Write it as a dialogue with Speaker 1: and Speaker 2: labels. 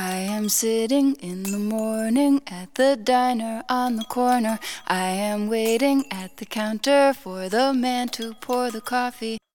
Speaker 1: I am sitting in the morning at the diner on the corner. I am waiting at the counter for the man to pour the coffee.